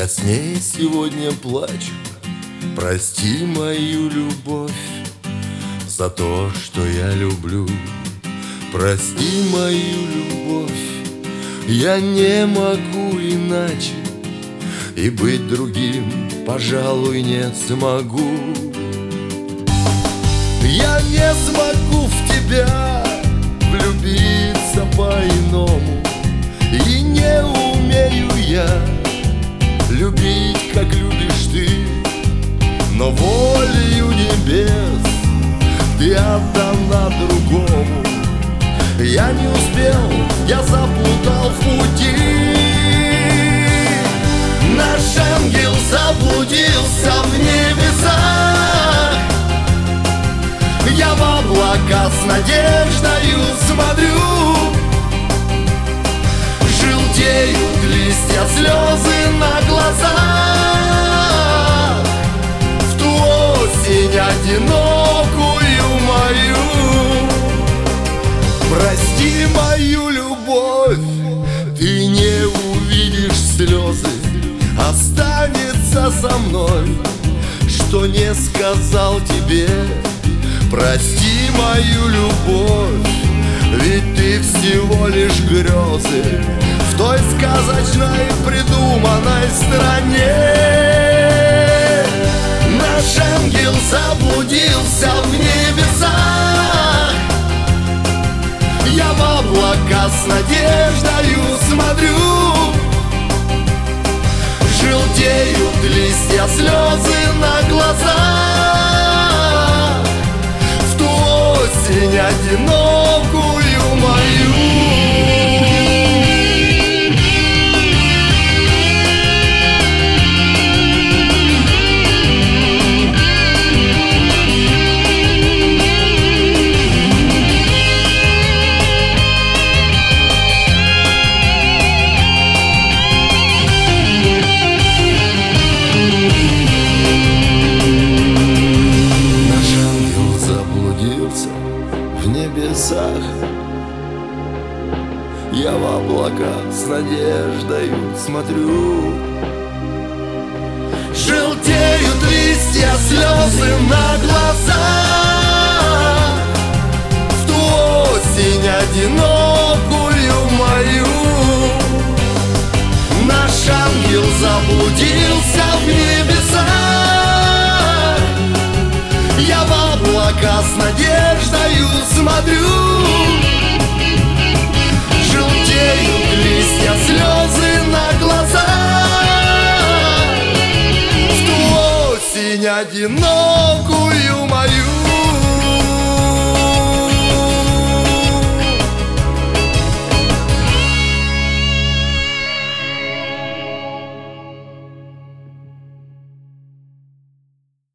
Я с ней сегодня плачу. Прости мою любовь за то, что я люблю. Прости мою любовь. Я не могу иначе, и быть другим, пожалуй, не смогу. Я не смогу в тебя влюбиться по-иному, и не умею я любить, как любишь ты. Но волею небес ты отдана другому. Я не успел, я заплутал в пути. Наш ангел заблудился в небесах. Я в облака с надеждою смотрю. Желтеют листья, слезы на глазах. В ту осень одинокую мою. Прости мою любовь, ты не увидишь слезы. Останется со мной, что не сказал тебе. Прости мою любовь, ведь ты всего лишь грезы в той сказочной придуманной стране. Наш ангел заблудился в небесах. Я в облака с надеждою смотрю. Желтеют листья, слезы на глазах. В ту осень одинокую мою. В небесах я в облака с надеждою смотрю. Желтеют листья, слезы на глазах. В ту осень одинокую мою. Наш ангел заблудился в небесах. Я в облака с надеждою смотрю. Желтеют листья, слезы на глазах. В ту осень одинокую мою.